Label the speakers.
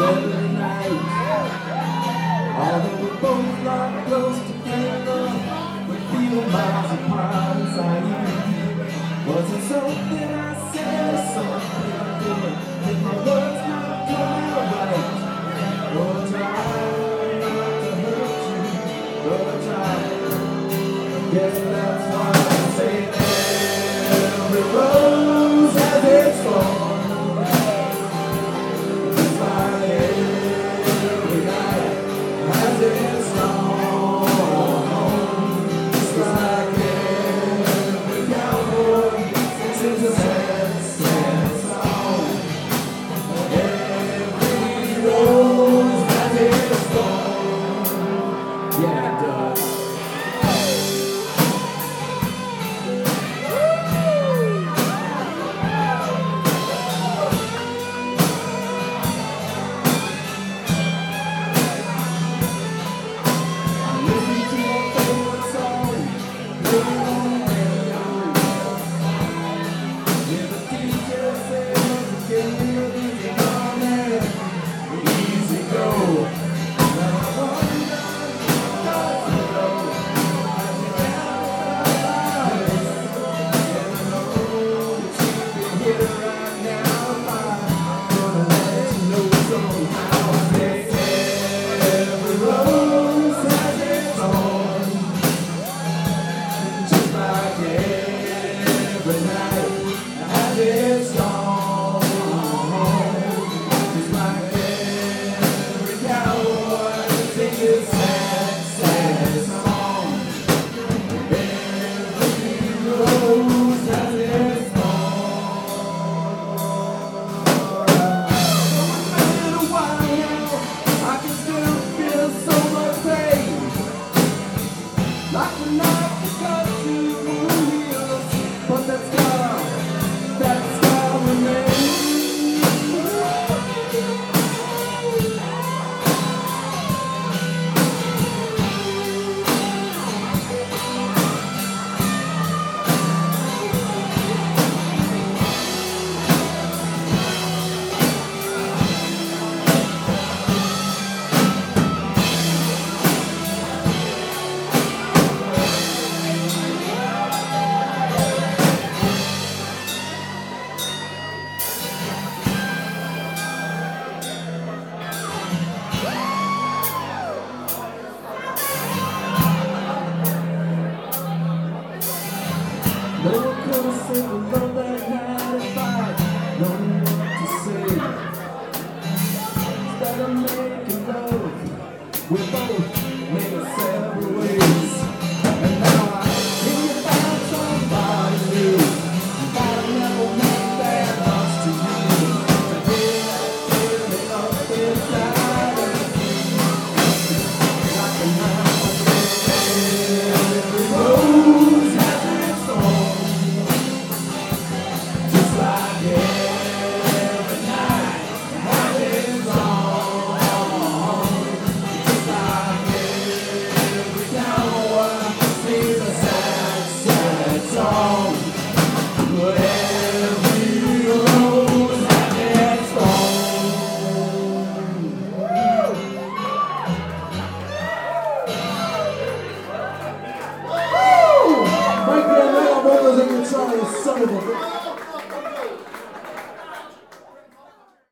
Speaker 1: every night. Although we're both not close together, we feel miles apart inside you. Was it something I said or something I did? Did my words not come out right? Gonna try not to hurt you. Gonna try. Guess that's why I say every rose has its thorn. Just like every night has its song. Just like every cowboy sings a sad, sad song. Every rose has its thorn. Yeah, it does. Like the night that got you heels, but that scar remains. No one could have said the love that had a fight. No one to say. Instead of making love, we both made our separate ways. And now I hear you found somebody new. But I never meant that much to you. To hear that feeling up inside of you. Like a knife, every rose has its thorn. Son of a